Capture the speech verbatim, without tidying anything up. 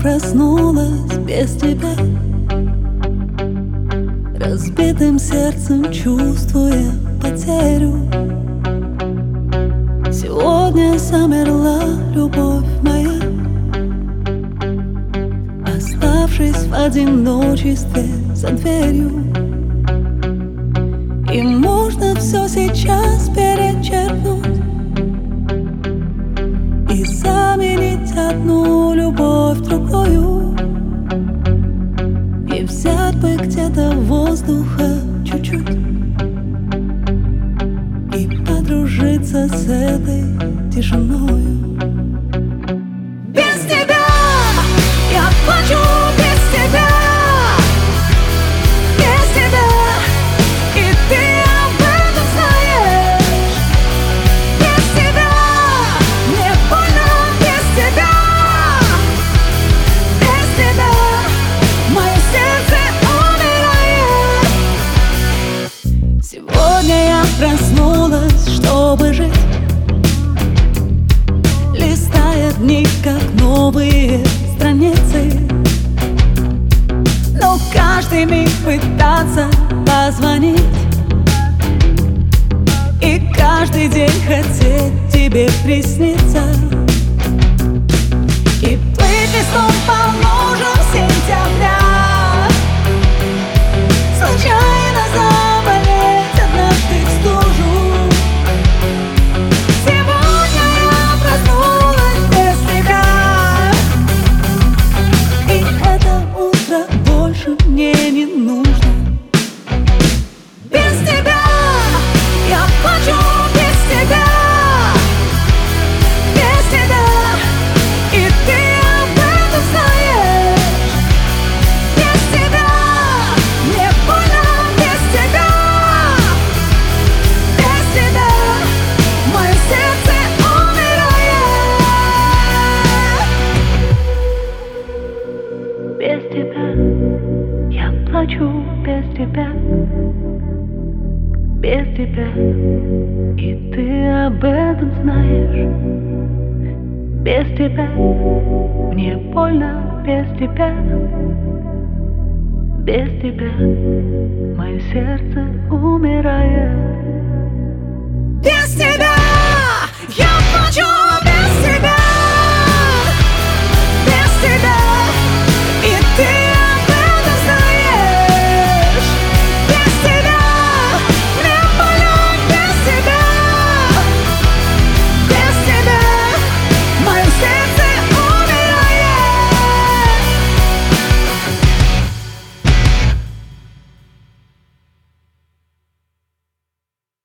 проснулась без тебя, разбитым сердцем чувствуя потерю. Сегодня замерла любовь моя, оставшись в одиночестве за дверью. И можно все сейчас перечеркнуть и заменить одну любовь другую, и взять бы где-то воздуха чуть-чуть и подружиться с этой тишиною. Без тебя я плачу, без тебя, без тебя, и ты об этом знаешь. Без тебя мне больно, без тебя, без тебя мое сердце умирает. Сегодня я проснулась, чтобы жить, листая дни, как новые страницы. Но каждый миг пытаться позвонить и каждый день хотеть тебе присниться, и плыть листом по лужам сентября, случайно заболеть однажды в стужу. Сегодня я проснулась без тебя, и это утро больше мне не нужно. Без тебя я плачу, без тебя, без тебя, и ты об этом знаешь. Без тебя мне больно, без тебя, без тебя мое сердце умирает. Без тебя я плачу, без тебя, без тебя, и ты об этом знаешь. Без тебя мне больно, без тебя, без тебя мое сердце умирает.